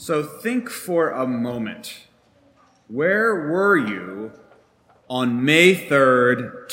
So think for a moment. Where were you on May 3rd,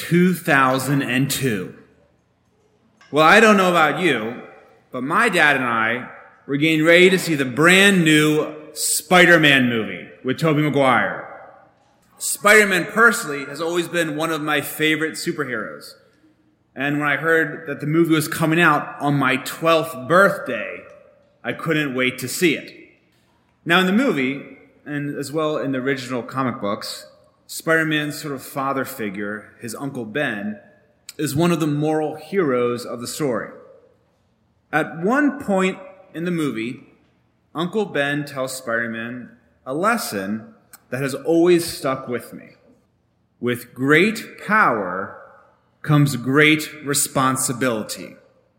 2002? Well, I don't know about you, but my dad and I were getting ready to see the brand new Spider-Man movie with Tobey Maguire. Spider-Man personally has always been one of my favorite superheroes. And when I heard that the movie was coming out on my 12th birthday, I couldn't wait to see it. Now in the movie, and as well in the original comic books, Spider-Man's sort of father figure, his Uncle Ben, is one of the moral heroes of the story. At one point in the movie, Uncle Ben tells Spider-Man a lesson that has always stuck with me. With great power comes great responsibility.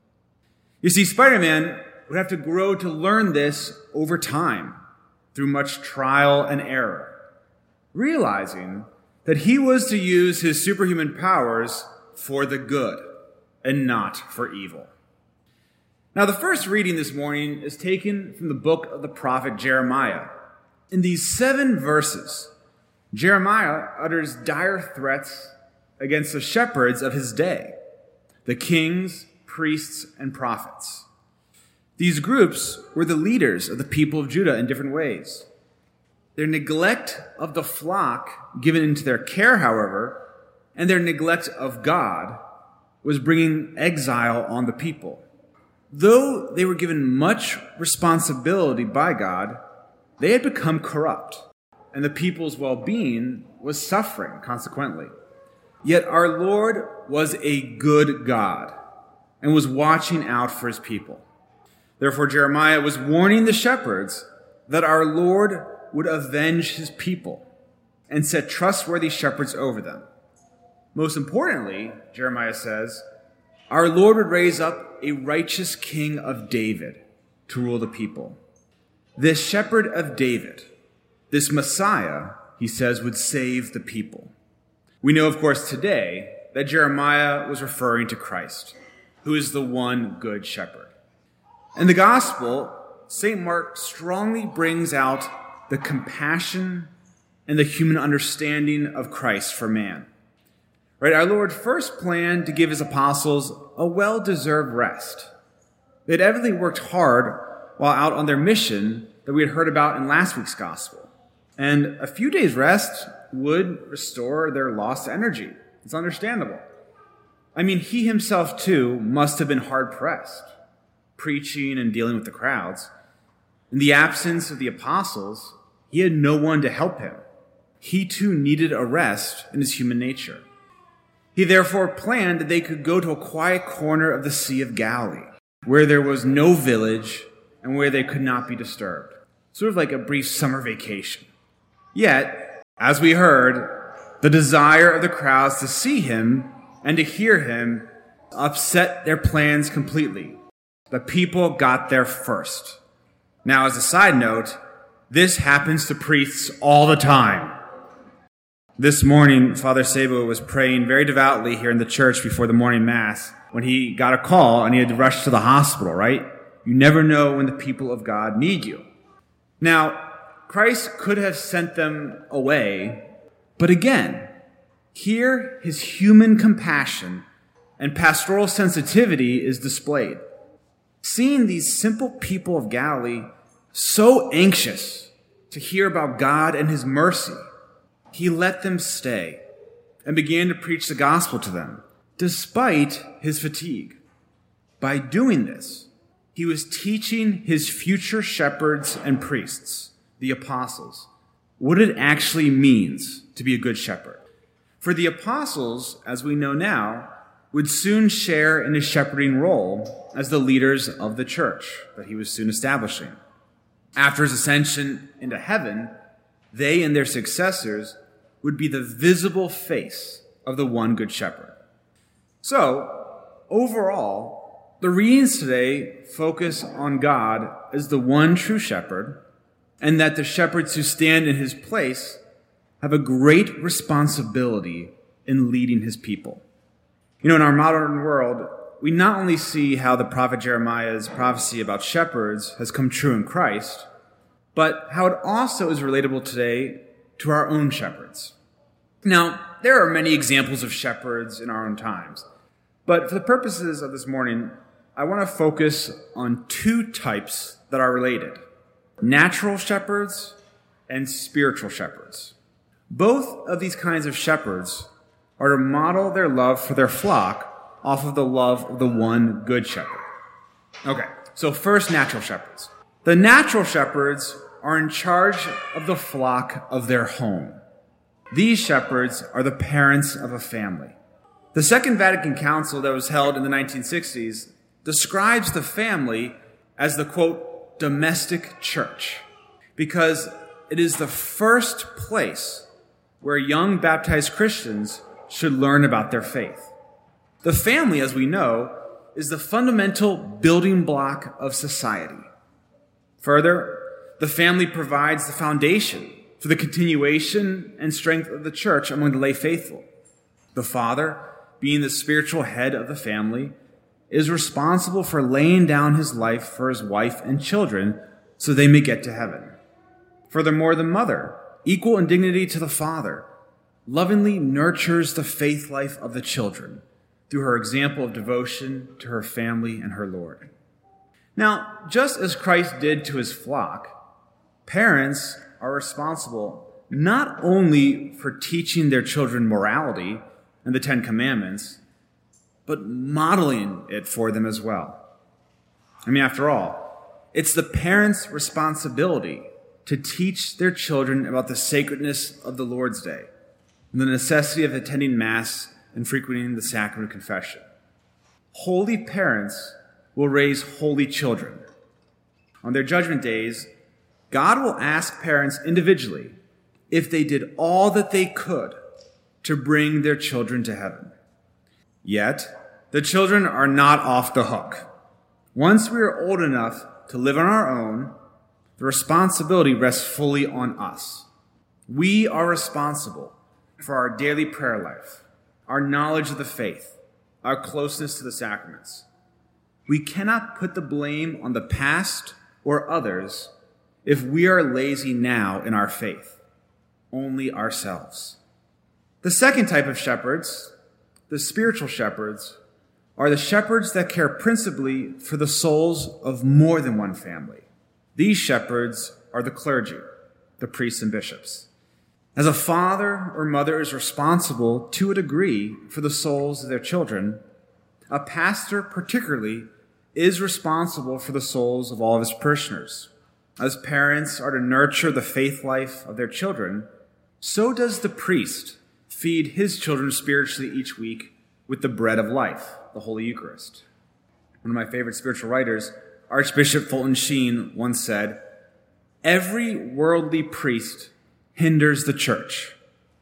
You see, Spider-Man would have to grow to learn this over time, through much trial and error, realizing that he was to use his superhuman powers for the good and not for evil. Now, the first reading this morning is taken from the book of the prophet Jeremiah. In these 7 verses, Jeremiah utters dire threats against the shepherds of his day, the kings, priests, and prophets. These groups were the leaders of the people of Judah in different ways. Their neglect of the flock given into their care, however, and their neglect of God was bringing exile on the people. Though they were given much responsibility by God, they had become corrupt, and the people's well-being was suffering consequently. Yet our Lord was a good God and was watching out for his people. Therefore, Jeremiah was warning the shepherds that our Lord would avenge his people and set trustworthy shepherds over them. Most importantly, Jeremiah says, our Lord would raise up a righteous king of David to rule the people. This shepherd of David, this Messiah, he says, would save the people. We know, of course, today that Jeremiah was referring to Christ, who is the one good shepherd. In the gospel, St. Mark strongly brings out the compassion and the human understanding of Christ for man. Right? Our Lord first planned to give his apostles a well-deserved rest. They'd evidently worked hard while out on their mission that we had heard about in last week's gospel. And a few days' rest would restore their lost energy. It's understandable. I mean, he himself, too, must have been hard-pressed, preaching and dealing with the crowds. In the absence of the apostles, he had no one to help him. He, too, needed a rest in his human nature. He therefore planned that they could go to a quiet corner of the Sea of Galilee, where there was no village and where they could not be disturbed. Sort of like a brief summer vacation. Yet, as we heard, the desire of the crowds to see him and to hear him upset their plans completely. The people got there first. Now, as a side note, this happens to priests all the time. This morning, Father Sabo was praying very devoutly here in the church before the morning mass when he got a call and he had to rush to the hospital, right? You never know when the people of God need you. Now, Christ could have sent them away, but again, here his human compassion and pastoral sensitivity is displayed. Seeing these simple people of Galilee so anxious to hear about God and his mercy, he let them stay and began to preach the gospel to them, despite his fatigue. By doing this, he was teaching his future shepherds and priests, the apostles, what it actually means to be a good shepherd. For the apostles, as we know now, would soon share in his shepherding role as the leaders of the church that he was soon establishing. After his ascension into heaven, they and their successors would be the visible face of the one good shepherd. So, overall, the readings today focus on God as the one true shepherd, and that the shepherds who stand in his place have a great responsibility in leading his people. You know, in our modern world, we not only see how the prophet Jeremiah's prophecy about shepherds has come true in Christ, but how it also is relatable today to our own shepherds. Now, there are many examples of shepherds in our own times, but for the purposes of this morning, I want to focus on two types that are related: natural shepherds and spiritual shepherds. Both of these kinds of shepherds are to model their love for their flock off of the love of the one good shepherd. Okay, so first, natural shepherds. The natural shepherds are in charge of the flock of their home. These shepherds are the parents of a family. The Second Vatican Council that was held in the 1960s describes the family as the, quote, domestic church, because it is the first place where young baptized Christians should learn about their faith. The family, as we know, is the fundamental building block of society. Further, the family provides the foundation for the continuation and strength of the church among the lay faithful. The father, being the spiritual head of the family, is responsible for laying down his life for his wife and children so they may get to heaven. Furthermore, the mother, equal in dignity to the father, lovingly nurtures the faith life of the children through her example of devotion to her family and her Lord. Now, just as Christ did to his flock, parents are responsible not only for teaching their children morality and the Ten Commandments, but modeling it for them as well. I mean, after all, it's the parents' responsibility to teach their children about the sacredness of the Lord's Day and the necessity of attending Mass and frequenting the sacrament of confession. Holy parents will raise holy children. On their judgment days, God will ask parents individually if they did all that they could to bring their children to heaven. Yet, the children are not off the hook. Once we are old enough to live on our own, the responsibility rests fully on us. We are responsible for our daily prayer life, our knowledge of the faith, our closeness to the sacraments. We cannot put the blame on the past or others if we are lazy now in our faith, only ourselves. The second type of shepherds, the spiritual shepherds, are the shepherds that care principally for the souls of more than one family. These shepherds are the clergy, the priests and bishops. As a father or mother is responsible to a degree for the souls of their children, a pastor particularly is responsible for the souls of all of his parishioners. As parents are to nurture the faith life of their children, so does the priest feed his children spiritually each week with the bread of life, the Holy Eucharist. One of my favorite spiritual writers, Archbishop Fulton Sheen, once said, "Every worldly priest hinders the church.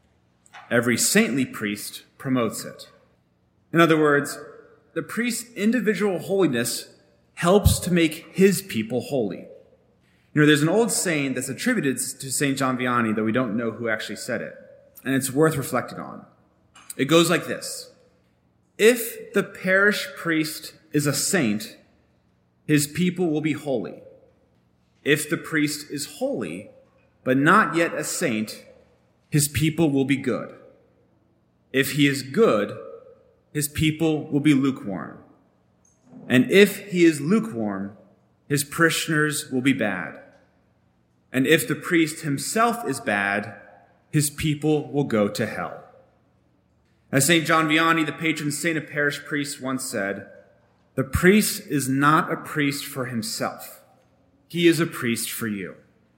Every saintly priest promotes it." In other words, the priest's individual holiness helps to make his people holy. You know, there's an old saying that's attributed to St. John Vianney, though we don't know who actually said it, and it's worth reflecting on. It goes like this: if the parish priest is a saint, his people will be holy. If the priest is holy, but not yet a saint, his people will be good. If he is good, his people will be lukewarm. And if he is lukewarm, his parishioners will be bad. And if the priest himself is bad, his people will go to hell. As St. John Vianney, the patron saint of parish priests, once said, "The priest is not a priest for himself. He is a priest for you."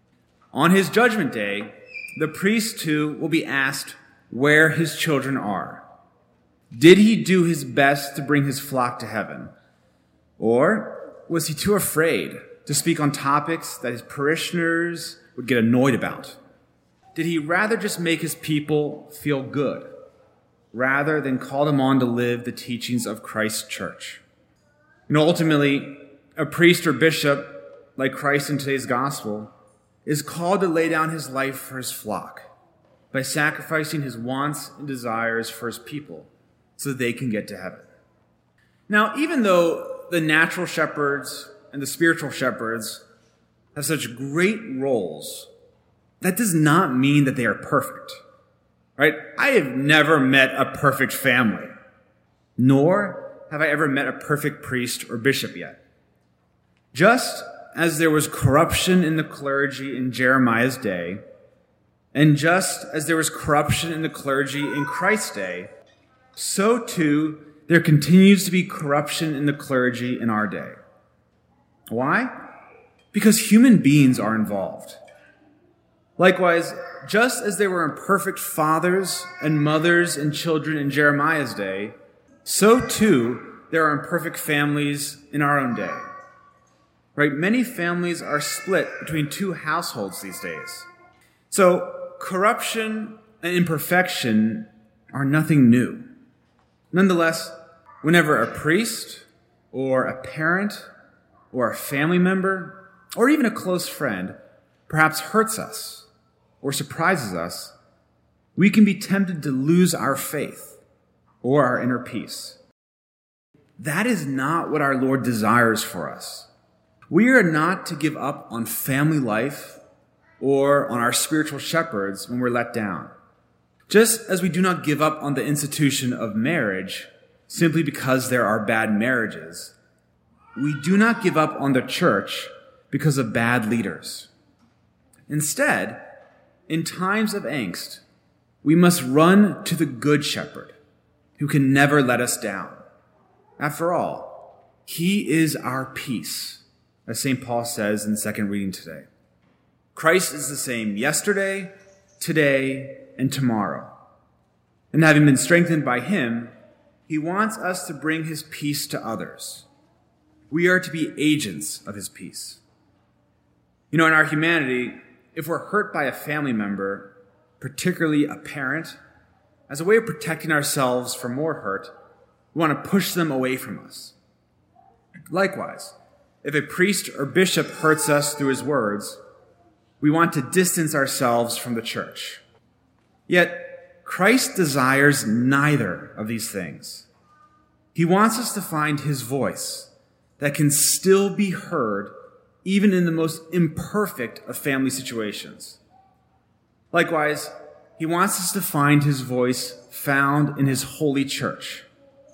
On his judgment day, the priest too will be asked where his children are. Did he do his best to bring his flock to heaven? Or was he too afraid to speak on topics that his parishioners would get annoyed about? Did he rather just make his people feel good, rather than call them on to live the teachings of Christ's church? You know, ultimately, a priest or bishop, like Christ in today's gospel, is called to lay down his life for his flock by sacrificing his wants and desires for his people so they can get to heaven. Now, even though the natural shepherds and the spiritual shepherds have such great roles, that does not mean that they are perfect, right? I have never met a perfect family, nor have I ever met a perfect priest or bishop yet. Just as there was corruption in the clergy in Jeremiah's day, and just as there was corruption in the clergy in Christ's day, so too there continues to be corruption in the clergy in our day. Why? Because human beings are involved. Likewise, just as there were imperfect fathers and mothers and children in Jeremiah's day, so too there are imperfect families in our own day. Right? Many families are split between two households these days. So corruption and imperfection are nothing new. Nonetheless, whenever a priest or a parent or a family member or even a close friend perhaps hurts us or surprises us, we can be tempted to lose our faith or our inner peace. That is not what our Lord desires for us. We are not to give up on family life or on our spiritual shepherds when we're let down. Just as we do not give up on the institution of marriage simply because there are bad marriages, we do not give up on the church because of bad leaders. Instead, in times of angst, we must run to the good shepherd who can never let us down. After all, he is our peace, as St. Paul says in the second reading today. Christ is the same yesterday, today, and tomorrow. And having been strengthened by him, he wants us to bring his peace to others. We are to be agents of his peace. In our humanity, if we're hurt by a family member, particularly a parent, as a way of protecting ourselves from more hurt, we want to push them away from us. Likewise, if a priest or bishop hurts us through his words, we want to distance ourselves from the church. Yet, Christ desires neither of these things. He wants us to find his voice that can still be heard even in the most imperfect of family situations. Likewise, he wants us to find his voice found in his holy church,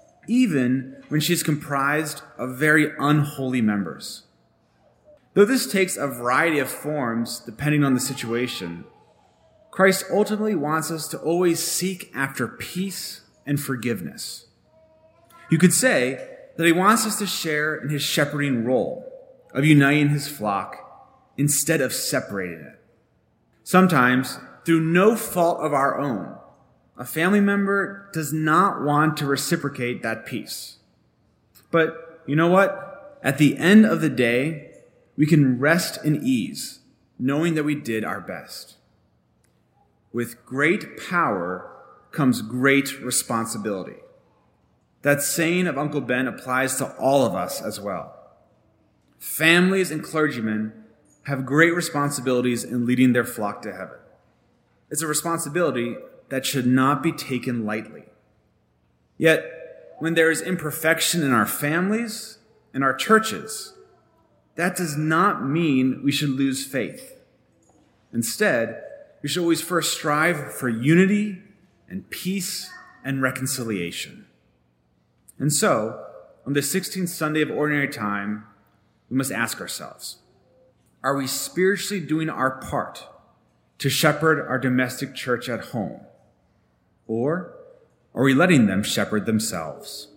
even when she is comprised of very unholy members. Though this takes a variety of forms depending on the situation, Christ ultimately wants us to always seek after peace and forgiveness. You could say that he wants us to share in his shepherding role of uniting his flock instead of separating it. Sometimes, through no fault of our own, a family member does not want to reciprocate that peace. But you know what? At the end of the day, we can rest in ease, knowing that we did our best. With great power comes great responsibility. That saying of Uncle Ben applies to all of us as well. Families and clergymen have great responsibilities in leading their flock to heaven. It's a responsibility that should not be taken lightly. Yet, when there is imperfection in our families and our churches, that does not mean we should lose faith. Instead, we should always first strive for unity and peace and reconciliation. And so, on the 16th Sunday of Ordinary Time, we must ask ourselves, are we spiritually doing our part to shepherd our domestic church at home? Or are we letting them shepherd themselves?